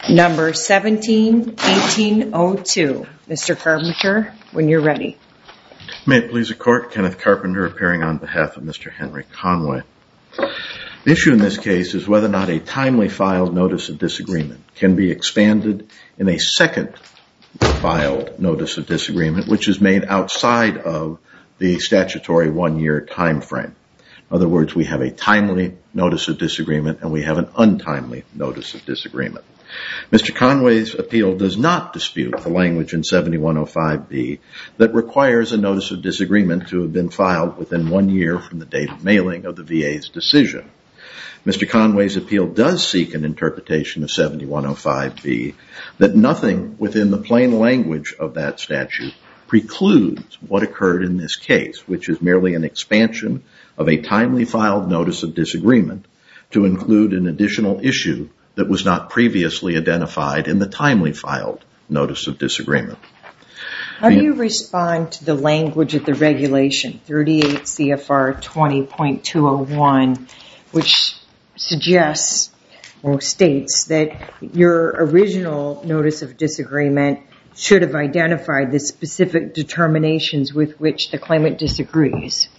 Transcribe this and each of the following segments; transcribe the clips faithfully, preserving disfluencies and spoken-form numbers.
Number seventeen eighteen oh two. Mister Carpenter, when you're ready. May it please the Court, Kenneth Carpenter appearing on behalf of Mister Henry Conway. The issue in this case is whether or not a timely filed notice of disagreement can be expanded in a second filed notice of disagreement, which is made outside of the statutory one-year time frame. In other words, we have a timely notice of disagreement and we have an untimely notice of disagreement. Mister Conway's appeal does not dispute the language in seventy-one oh five B that requires a notice of disagreement to have been filed within one year from the date of mailing of the V A's decision. Mister Conway's appeal does seek an interpretation of seventy-one oh five B that nothing within the plain language of that statute precludes what occurred in this case, which is merely an expansion of a timely filed notice of disagreement to include an additional issue that was not previously identified in the timely filed notice of disagreement. How do you respond to the language of the regulation, thirty-eight C F R twenty point two oh one, which suggests or states that your original notice of disagreement should have identified the specific determinations with which the claimant disagrees?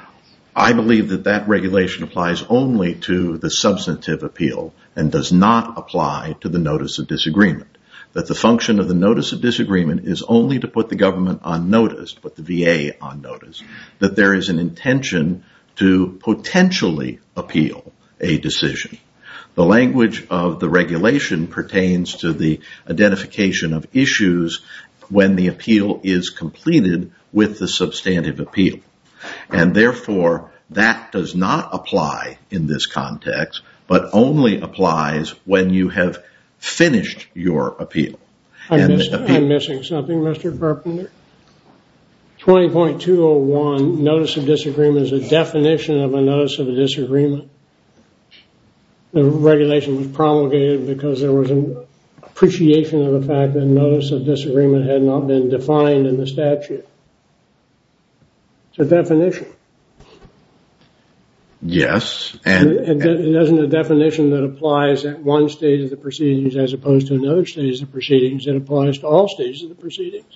I believe that that regulation applies only to the substantive appeal and does not apply to the notice of disagreement. That the function of the notice of disagreement is only to put the government on notice, put the V A on notice, that there is an intention to potentially appeal a decision. The language of the regulation pertains to the identification of issues when the appeal is completed with the substantive appeal. And therefore, that does not apply in this context, but only applies when you have finished your appeal. I'm, miss, appeal. I'm missing something, Mister Carpenter. twenty point two oh one, notice of disagreement, is a definition of a notice of a disagreement. The regulation was promulgated because there was an appreciation of the fact that notice of disagreement had not been defined in the statute. It's a definition. Yes. And it, it isn't a definition that applies at one stage of the proceedings as opposed to another stage of the proceedings. It applies to all stages of the proceedings.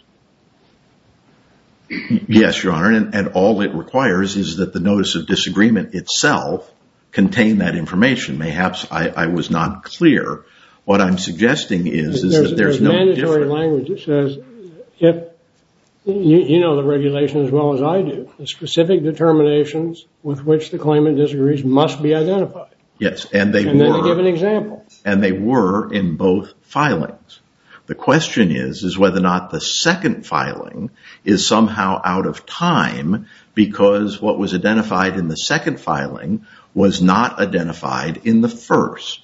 Yes, Your Honor, and, and all it requires is that the notice of disagreement itself contain that information. Perhaps I, I was not clear. What I'm suggesting is, is there's, that there's, there's no mandatory difference. language that says, if you, you know the regulation as well as I do, the specific determinations with which the claimant disagrees must be identified. Yes, and they and were. And then they give an example. And they were in both filings. The question is, is whether or not the second filing is somehow out of time because what was identified in the second filing was not identified in the first.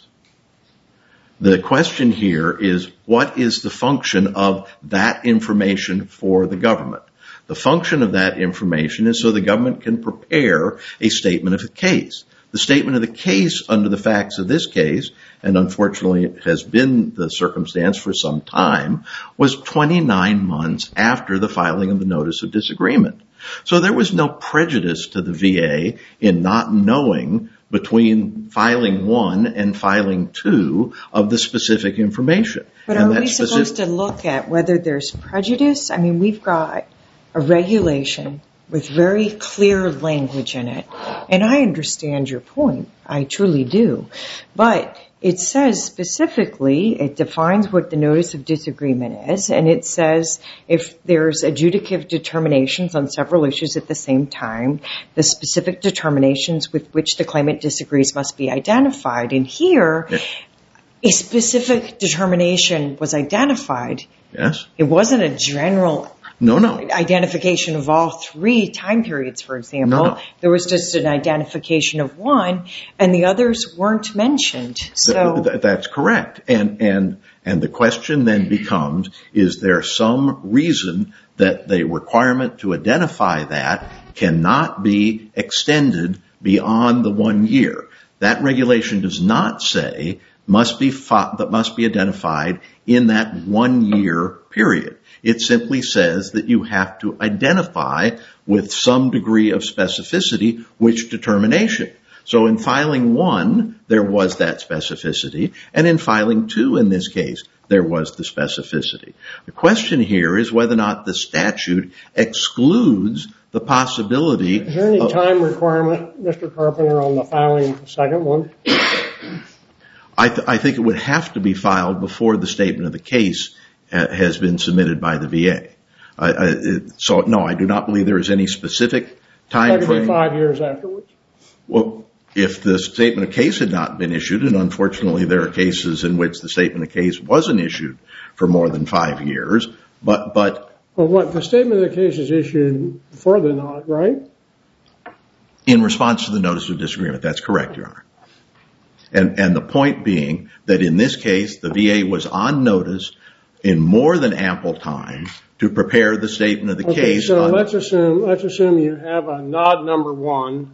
The question here is, what is the function of that information for the government? The function of that information is so the government can prepare a statement of the case. The statement of the case under the facts of this case, and unfortunately it has been the circumstance for some time, was twenty-nine months after the filing of the notice of disagreement. So there was no prejudice to the V A in not knowing between filing one and filing two of the specific information. But and are we supposed to look at whether there's prejudice? I mean, we've got a regulation with very clear language in it. And I understand your point. I truly do. But it says specifically, it defines what the notice of disagreement is, and it says if there's adjudicative determinations on several issues at the same time, the specific determinations with which the claimant disagrees must be identified. And here, yes. a specific determination was identified. Yes. It wasn't a general No, no. identification of all three time periods, for example. No, no. There was just an identification of one, and the others weren't mentioned. So Th- th- that's correct. And and and the question then becomes: is there some reason that the requirement to identify that cannot be extended beyond the one year? That regulation does not say must be fo- that must be identified in that one year period. It simply says that you have to identify with some degree of specificity which determination. So in filing one, there was that specificity, and in filing two in this case, there was the specificity. The question here is whether or not the statute excludes the possibility. Is there any time requirement, Mister Carpenter, on the filing of the second one? I, th- I think it would have to be filed before the statement of the case uh, has been submitted by the V A. Uh, uh, so, no, I do not believe there is any specific time frame. Five years afterwards. Well, if the statement of case had not been issued, and unfortunately there are cases in which the statement of case wasn't issued for more than five years, but... but well, what, the statement of the case is issued before the nod, right? In response to the notice of disagreement, that's correct, Your Honor. And, and the point being that in this case, the V A was on notice in more than ample time to prepare the statement of the okay, case. So on let's assume, let's assume you have a nod number one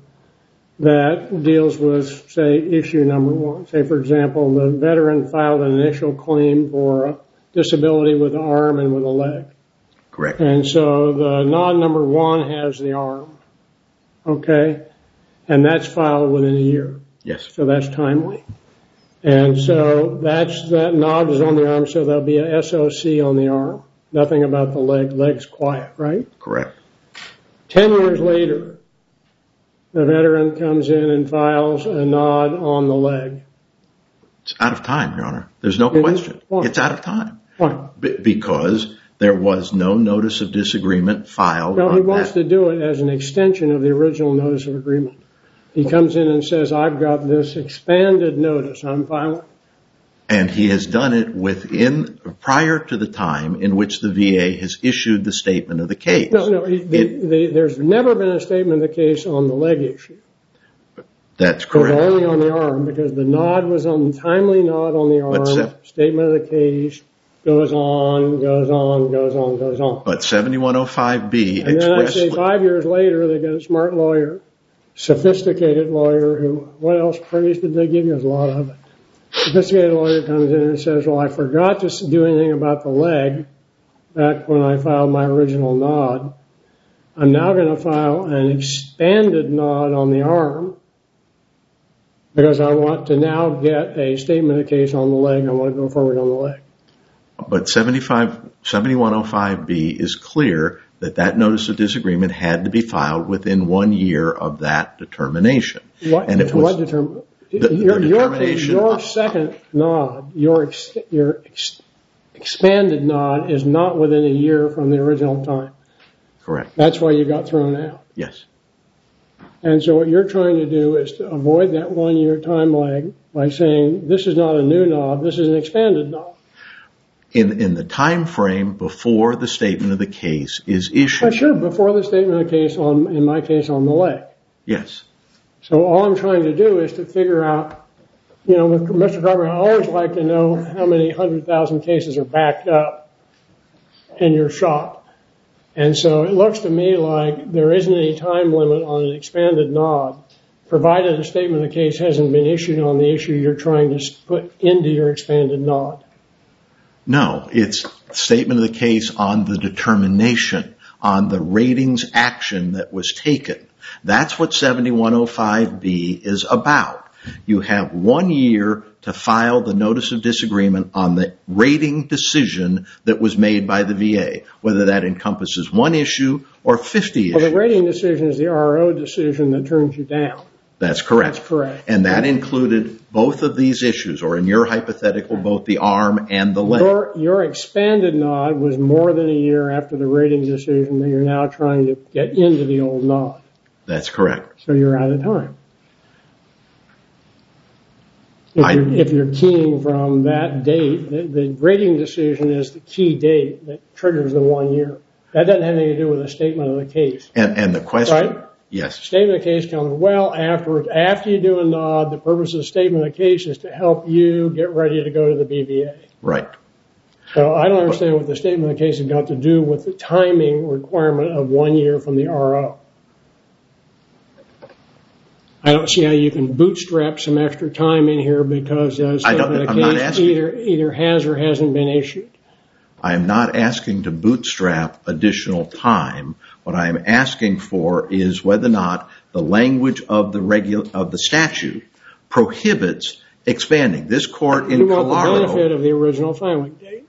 that deals with, say, issue number one. Say, for example, the veteran filed an initial claim for a disability with an arm and with a leg. Correct. And so the nod number one has the arm. Okay? And that's filed within a year. Yes. So that's timely. And so that's, that nod is on the arm, so there'll be a S O C on the arm. Nothing about the leg. Leg's quiet, right? Correct. Ten years later, the veteran comes in and files a nod on the leg. It's out of time, Your Honor. There's no It question. Why? It's out of time. Why? B- because there was no notice of disagreement filed No, on he wants that. to do it as an extension of the original notice of agreement. He comes in and says, I've got this expanded notice I'm filing. And he has done it within, prior to the time in which the V A has issued the statement of the case. No, no, he, the, It- the, there's never been a statement of the case on the leg issue. That's It was correct. only on the arm because the nod was on, timely nod on the arm. But se- Statement of the case goes on, goes on, goes on, goes on. But seventy-one oh five B And then I say expressly, five years later, they got a smart lawyer, sophisticated lawyer who, what else praise did they give you? There's a lot of it. Sophisticated lawyer comes in and says, well, I forgot to do anything about the leg back when I filed my original nod. I'm now going to file an expanded nod on the arm because I want to now get a statement of the case on the leg. I want to go forward on the leg. but seventy-five, seventy-one oh five B is clear that that notice of disagreement had to be filed within one year of that determination. What, And it what was determine? the, the Your, your, determination your of- second nod, your, ex, your ex, expanded nod is not within a year from the original time. Correct. That's why you got thrown out. Yes. And so what you're trying to do is to avoid that one-year time lag by saying this is not a new nod, this is an expanded nod. In, in the time frame before the statement of the case is issued. Well, sure, before the statement of the case, on, in my case, on the leg. Yes. So all I'm trying to do is to figure out, you know, Mister Carpenter, I always like to know how many hundred thousand cases are backed up in your shop. And so it looks to me like there isn't any time limit on an expanded nod, provided a statement of the case hasn't been issued on the issue you're trying to put into your expanded nod. No, it's statement of the case on the determination, on the ratings action that was taken. That's what seventy-one oh five B is about. You have one year to file the notice of disagreement on the rating decision that was made by the V A, whether that encompasses one issue or fifty Well, issues. the rating decision is the R O decision that turns you down. That's correct. That's correct. And that included both of these issues, or in your hypothetical, both the arm and the leg. Your, your expanded nod was more than a year after the rating decision that you're now trying to get into the old nod. That's correct. So you're out of time. If, I- you're, if you're keying from that date, the, the rating decision is the key date that triggers the one year. That doesn't have anything to do with a statement of the case. And, and the question, Right? yes, Statement of the case comes well afterwards. After you do a nod, the purpose of the statement of the case is to help you get ready to go to the B V A. right. So I don't understand what the statement of the case has got to do with the timing requirement of one year from the R O. I don't see how you can bootstrap some extra time in here because the I don't- statement of I'm the not case asking- either, either has or hasn't been issued. I am not asking to bootstrap additional time. What I am asking for is whether or not the language of the regu- of the statute prohibits expanding. This court in you want Calaro, the benefit of the original filing date.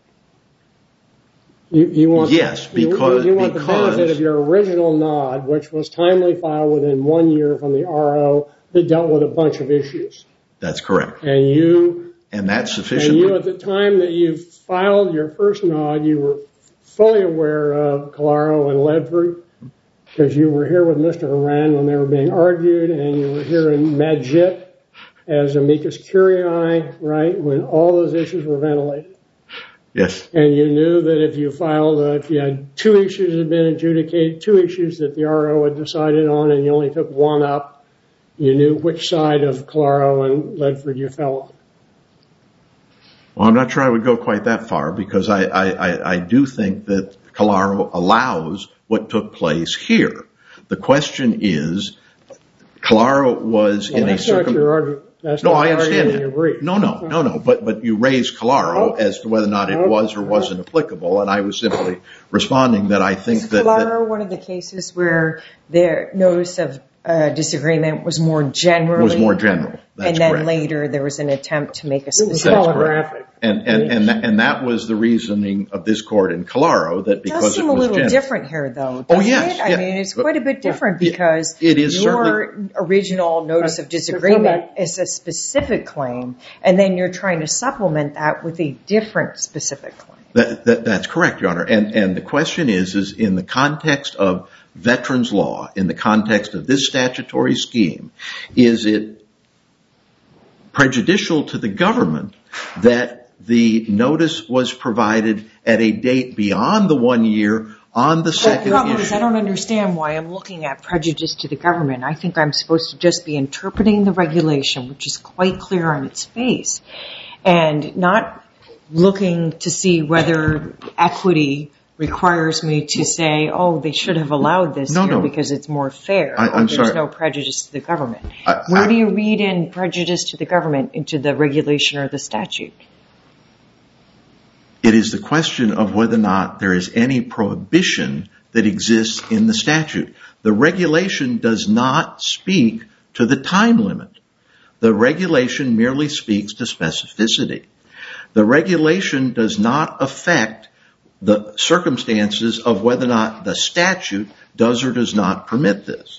You, you want yes, because you, you want because, the benefit of your original nod, which was timely filed within one year from the R O that dealt with a bunch of issues. That's correct. And you and that's sufficient. And you, at the time that you filed your first nod, you were fully aware of Calaro and Ledford, because you were here with Mister Horan when they were being argued, and you were here in Majit as amicus curiae, right, when all those issues were ventilated. Yes. And you knew that if you filed, uh, if you had two issues that had been adjudicated, two issues that the R O had decided on, and you only took one up, you knew which side of Calaro and Ledford you fell on. Well, I'm not sure I would go quite that far, because I, I, I, I do think that Calaro allows what took place here. The question is, Calaro was well, in a circumstance. That's no, not I understand that. Brief. No, no, no, no. But but you raised Calaro oh. as to whether or not it oh. was or wasn't applicable, and I was simply responding that I think is that Calaro that one of the cases where their notice of uh, disagreement was more generally was more general, That's and then correct. later there was an attempt to make a specific. That's correct. And and and that, and that was the reasoning of this court in Calaro, that because it does seem it was a little general. different here, though. Oh yes, it? I yeah. mean it's quite a bit different it, because it is your certainly, original notice of disagreement is a specific claim, and then you're trying to supplement that with a different specific claim. That, that, that's correct, Your Honor. And and the question is, is in the context of veterans law, in the context of this statutory scheme, is it prejudicial to the government that the notice was provided at a date beyond the one year on the second the problem issue? Is I don't understand why I'm looking at prejudice to the government. I think I'm supposed to just be interpreting the regulation, which is quite clear on its face, and not looking to see whether equity requires me to say, oh, they should have allowed this no, here no. because it's more fair. I, I'm there's sorry. no prejudice to the government. I, Where I, do you read in prejudice to the government into the regulation or the statute? It is the question of whether or not there is any prohibition that exists in the statute. The regulation does not speak to the time limit. The regulation merely speaks to specificity. The regulation does not affect the circumstances of whether or not the statute does or does not permit this.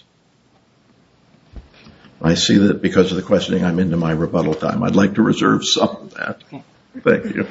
I see that because of the questioning, I'm into my rebuttal time. I'd like to reserve some of that. Okay. Thank you.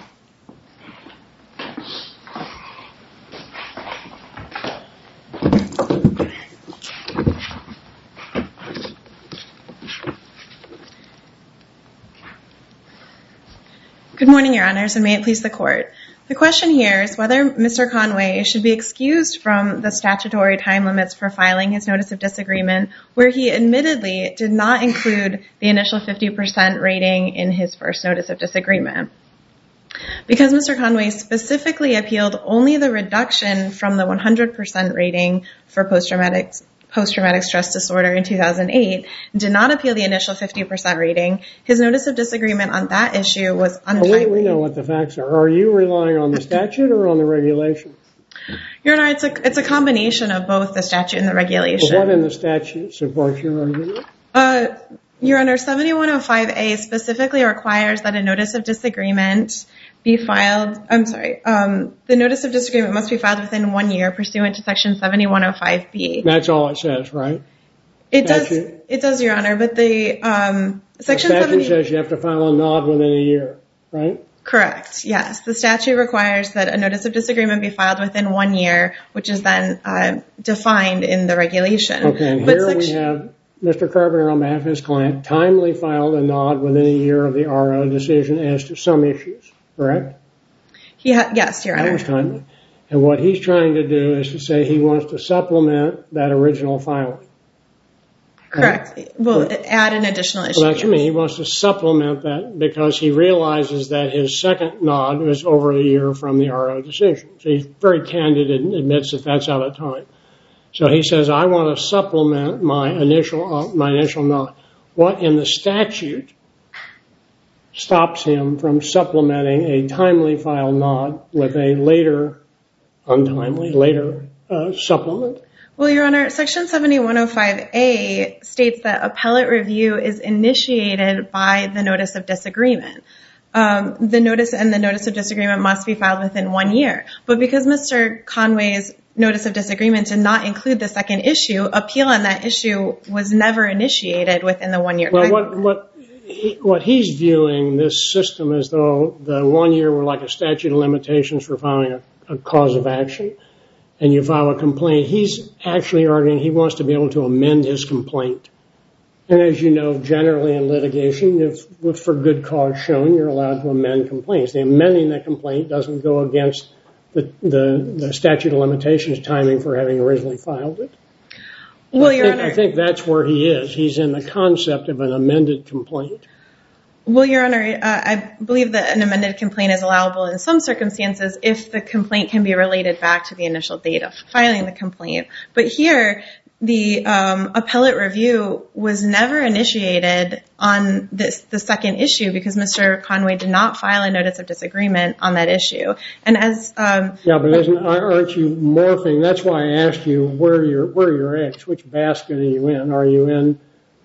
Good morning, Your Honors, and may it please the Court. The question here is whether Mister Conway should be excused from the statutory time limits for filing his notice of disagreement, where he admittedly did not include the initial fifty percent rating in his first notice of disagreement. Because Mister Conway specifically appealed only the reduction from the one hundred percent rating for post-traumatic post-traumatic stress disorder in two thousand eight, did not appeal the initial fifty percent rating, his notice of disagreement on that issue was untimely. We know what the facts are. Are you relying on the statute or on the regulation? Your Honor, it's a, it's a combination of both the statute and the regulation. But what in the statute supports your argument? Uh, Your Honor, seventy-one oh five A specifically requires that a notice of disagreement be filed, I'm sorry, um, the notice of disagreement must be filed within one year pursuant to section seventy-one oh five B. That's all it says, right? It statute? does, it does, Your Honor, but the, um, section the statute seventy says you have to file a nod within a year, right? Correct, yes. The statute requires that a notice of disagreement be filed within one year, which is then uh, defined in the regulation. Okay, and but here section- we have Mister Carpenter, on behalf of his client, timely filed a nod within a year of the R O decision as to some issues, correct? He ha- yes, Your Honor. That was timely. And what he's trying to do is to say he wants to supplement that original filing. Correct. Right? Well, add an additional issue. Well, that's what I mean. He wants to supplement that because he realizes that his second nod was over a year from the R O decision. So he's very candid and admits that that's out of time. So he says, I want to supplement my initial uh, my initial nod. What in the statute stops him from supplementing a timely filed nod with a later, untimely, later uh, supplement? Well, Your Honor, Section seventy-one oh five A states that appellate review is initiated by the notice of disagreement. Um, the notice and the notice of disagreement must be filed within one year. But because Mister Conway's notice of disagreement did not include the second issue, appeal on that issue was never initiated within the one-year well, time. What, what, he, what he's viewing this system as though the one year were like a statute of limitations for filing a, a cause of action, and you file a complaint. He's actually arguing he wants to be able to amend his complaint. And as you know, generally in litigation, if, if for good cause shown, you're allowed to amend complaints. The amending that complaint doesn't go against the, the, the statute of limitations timing for having originally filed it. Well, I Your think, Honor, I think that's where he is. He's in the concept of an amended complaint. Well, Your Honor, uh, I believe that an amended complaint is allowable in some circumstances if the complaint can be related back to the initial date of filing the complaint. But here, the um, appellate review was never initiated on this the second issue because Mister Conway did not file a notice of disagreement on that issue. And as um, yeah, but isn't, aren't you morphing? That's why I asked you where you're where your eggs. Which basket are you in? Are you in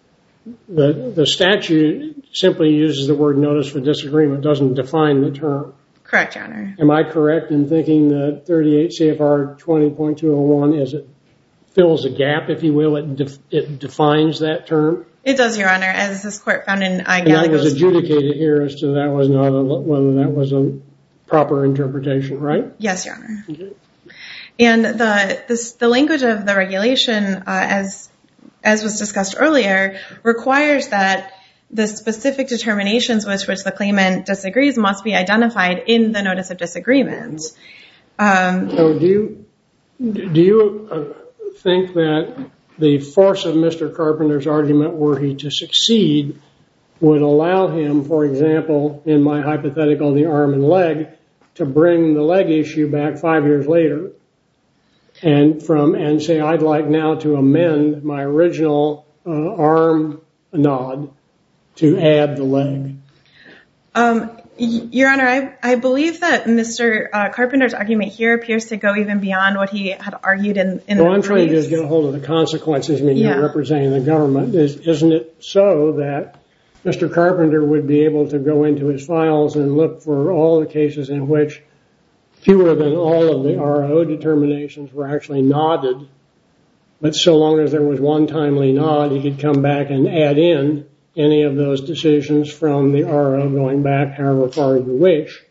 the the statute? Simply uses the word notice for disagreement, doesn't define the term. Correct, Your Honor. Am I correct in thinking that thirty-eight C F R twenty point two oh one is it fills a gap, if you will? It def, it defines that term. It does, Your Honor, as this court found in uh, and that was Gallegos. adjudicated here as to that was not a, whether that was a proper interpretation, right? Yes, Your Honor. Okay. And the this, the language of the regulation, uh, as as was discussed earlier, requires that the specific determinations with which the claimant disagrees must be identified in the notice of disagreement. Um, so do you do you uh, think that the force of Mister Carpenter's argument, were he to succeed, would allow him, for example, in my hypothetical, the arm and leg, to bring the leg issue back five years later and from and say, I'd like now to amend my original uh, arm nod to add the leg? Um, Your Honor, I, I believe that Mister Uh, Carpenter's argument here appears to go even beyond what he had argued in, in well, the I'm trying to briefs. just get a hold of the consequences. I mean, Yeah. you're representing the government. Is, isn't it so that Mister Carpenter would be able to go into his files and look for all the cases in which fewer than all of the R O determinations were actually nodded, but so long as there was one timely nod, he could come back and add in any of those decisions from the R O going back however far you wish,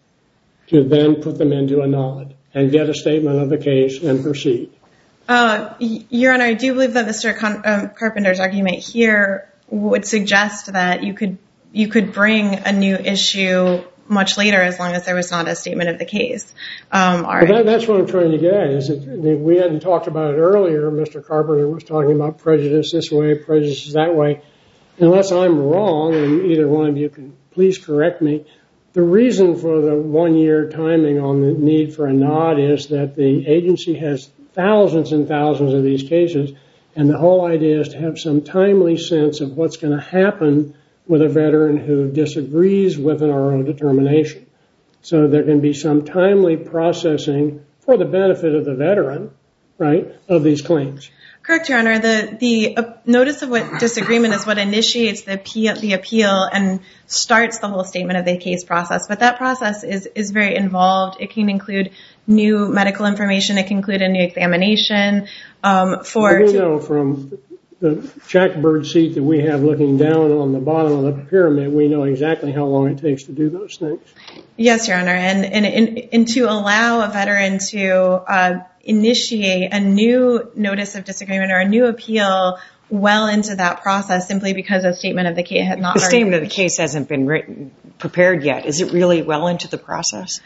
to then put them into a nod and get a statement of the case and proceed. Uh, Your Honor, I do believe that Mister Con- um, Carpenter's argument here would suggest that you could you could bring a new issue much later as long as there was not a statement of the case. Um, well, that, that's what I'm trying to get at. Is that we hadn't talked about it earlier. Mister Carpenter was talking about prejudice this way, prejudice that way. Unless I'm wrong, and either one of you can please correct me, the reason for the one-year timing on the need for a nod is that the agency has thousands and thousands of these cases, and the whole idea is to have some timely sense of what's going to happen with a veteran who disagrees with an R O determination. So there can be some timely processing for the benefit of the veteran, right, of these claims. Correct, Your Honor. The the uh, notice of what disagreement is what initiates the appeal, the appeal and starts the whole statement of the case process. But that process is, is very involved. It can include new medical information. It can include a new examination. Um, for we know from the jackbird seat that we have looking down on the bottom of the pyramid, we know exactly how long it takes to do those things. Yes, Your Honor. And and, and, and to allow a veteran to uh, initiate a new notice of disagreement or a new appeal well into that process simply because a statement of the case had not The already statement of the case hasn't been written, prepared yet. Is it really well into the process?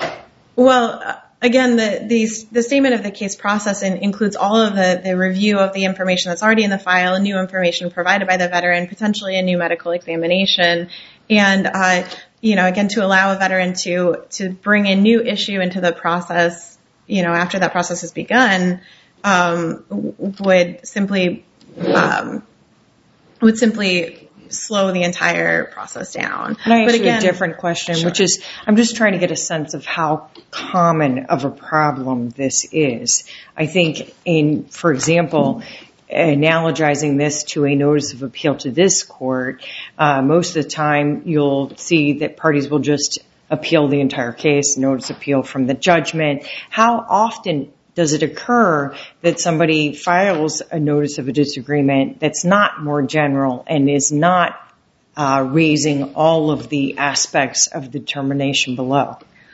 Well, uh, again, the, the the statement of the case process in, includes all of the, the review of the information that's already in the file, new information provided by the veteran, potentially a new medical examination, and uh, you know, again, to allow a veteran to to bring a new issue into the process, you know, after that process has begun, um, would simply um, would simply slow the entire process down. Can I ask but you again, a different question, sure. which is, I'm just trying to get a sense of how common of a problem this is. I think in, for example, analogizing this to a notice of appeal to this court, uh, most of the time you'll see that parties will just appeal the entire case, notice appeal from the judgment. How often does it occur that somebody files a notice of a disagreement that's not more general and is not uh, raising all of the aspects of the determination below?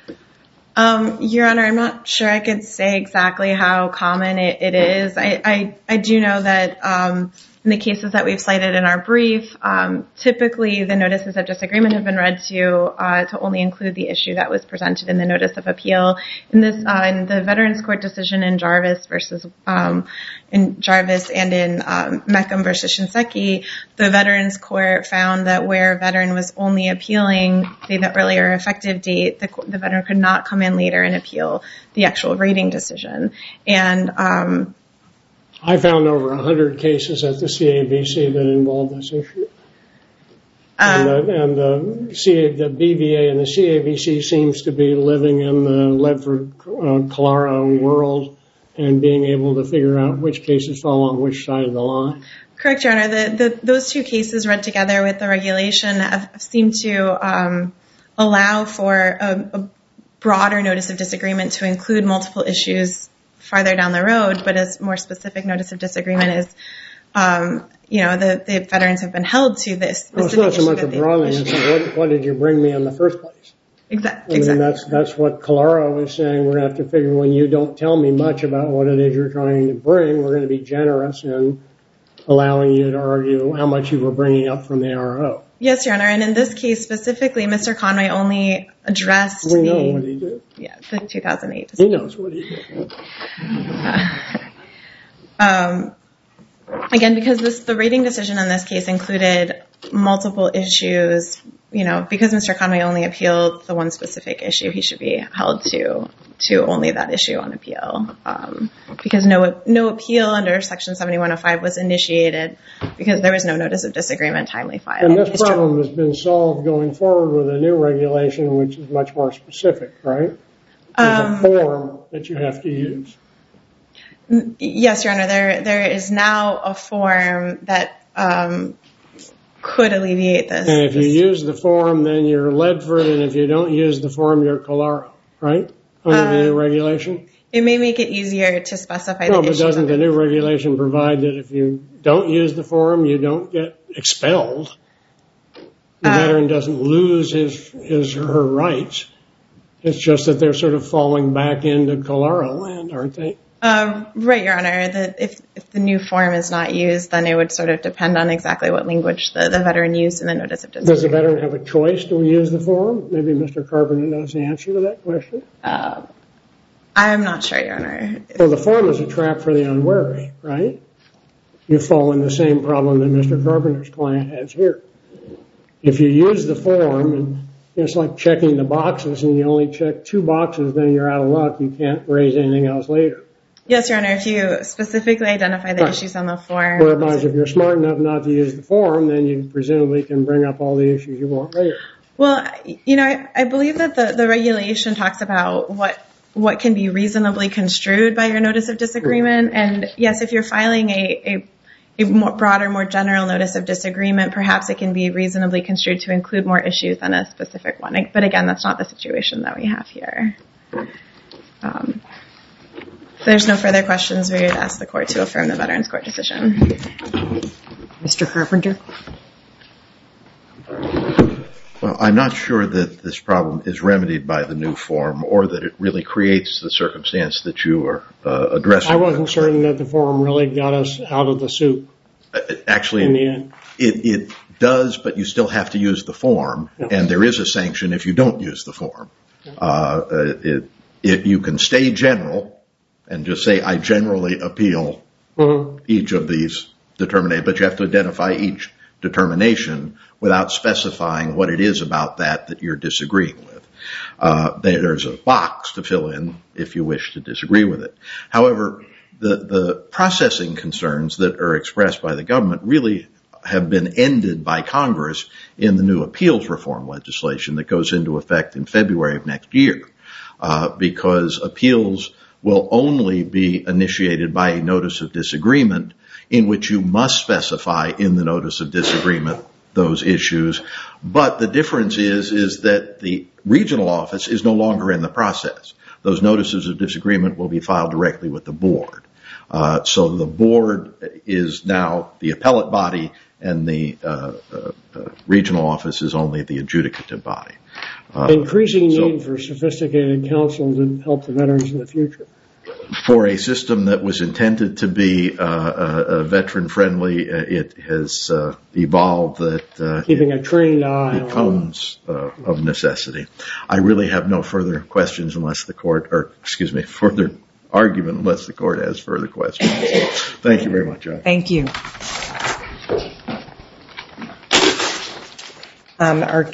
Um, Your Honor, I'm not sure I could say exactly how common it, it is. I, I, I do know that um, in the cases that we've cited in our brief, um, typically the notices of disagreement have been read to uh, to only include the issue that was presented in the notice of appeal. In this, uh, in the Veterans Court decision in Jarvis versus um, in Jarvis and in um, Meckham versus Shinseki, the Veterans Court found that where a veteran was only appealing, say, the earlier effective date, the, the veteran could not come in later and appeal the actual rating decision. And um, I found over one hundred cases at the C A B C that involved this issue. Um, and the, and the, C A, the B V A and the C A B C seems to be living in the Ledford-Colaro uh, world and being able to figure out which cases fall on which side of the line. Correct, Your Honor. The, the, those two cases read together with the regulation have, seem to um, allow for a, a broader notice of disagreement to include multiple issues farther down the road, but a more specific notice of disagreement is, um, you know, the, the veterans have been held to this specific well, it's not so much issue a broadening, it's a, what, what did you bring me in the first place? Exactly. I mean, exactly. that's, that's what Colaro was saying. We're going to have to figure when you don't tell me much about what it is you're trying to bring, we're going to be generous in allowing you to argue how much you were bringing up from the R O. Yes, Your Honor. And in this case specifically, Mister Conway only addressed we the... know what he did. Yeah, the two thousand eight. He knows what he did. Uh, um, again, because this, the rating decision in this case included multiple issues, you know, because Mister Conway only appealed the one specific issue, he should be held to to only that issue on appeal. Um, because no no appeal under Section seventy-one oh five was initiated because there was no notice of disagreement timely filed. And this problem has been solved going forward with a new regulation, which is much more specific, right? There's um, a form that you have to use. Yes, Your Honor. There there is now a form that um, could alleviate this. And if this. you use the form, then you're Ledford, and if you don't use the form, you're Colaro, right? Under um, the new regulation? It may make it easier to specify no, the but doesn't the new regulation provide that if you don't use the form, you don't get expelled? The um, veteran doesn't lose his, his or her rights. It's just that they're sort of falling back into Colaro land, aren't they? Um, right, Your Honor. The, if, if the new form is not used, then it would sort of depend on exactly what language the, the veteran used in the notice of disagreement. Does the veteran have a choice to use the form? Maybe Mister Carpenter knows the answer to that question. Uh, I'm not sure, Your Honor. Well, the form is a trap for the unwary, right? You fall in the same problem that Mister Carpenter's client has here. If you use the form, and it's like checking the boxes, and you only check two boxes, then you're out of luck. You can't raise anything else later. Yes, Your Honor, if you specifically identify the right. issues on the form. Whereas if you're smart enough not to use the form, then you presumably can bring up all the issues you want later. Well, you know, I, I believe that the, the regulation talks about what what can be reasonably construed by your notice of disagreement. Mm-hmm. And yes, if you're filing a, a, a more broader, more general notice of disagreement, perhaps it can be reasonably construed to include more issues than a specific one. But again, that's not the situation that we have here. Um, If there's no further questions, we would ask the court to affirm the Veterans Court decision. Mister Carpenter? Well, I'm not sure that this problem is remedied by the new form or that it really creates the circumstance that you are uh, addressing. I wasn't certain that the form really got us out of the soup. Uh, actually, in the end. It, it does, but you still have to use the form, yeah. And there is a sanction if you don't use the form. Yeah. Uh, it, it, you can stay general and just say, I generally appeal mm-hmm. each of these determinations, but you have to identify each determination without specifying what it is about that that you're disagreeing with. Uh, there's a box to fill in if you wish to disagree with it. However, the, the processing concerns that are expressed by the government really have been ended by Congress in the new appeals reform legislation that goes into effect in February of next year, uh, because appeals will only be initiated by a notice of disagreement in which you must specify in the notice of disagreement those issues. But the difference is, is that the regional office is no longer in the process. Those notices of disagreement will be filed directly with the board. Uh, so the board is now the appellate body, and the uh, uh, uh, regional office is only the adjudicative body. Uh, Increasing so need for sophisticated counsel to help the veterans in the future. For a system that was intended to be uh, uh, veteran friendly, uh, it has uh, evolved that uh, keeping a trained eye becomes uh, of necessity. I really have no further questions unless the court, or excuse me, further argument unless the court has further questions. Thank you very much, John. Thank you. Um, our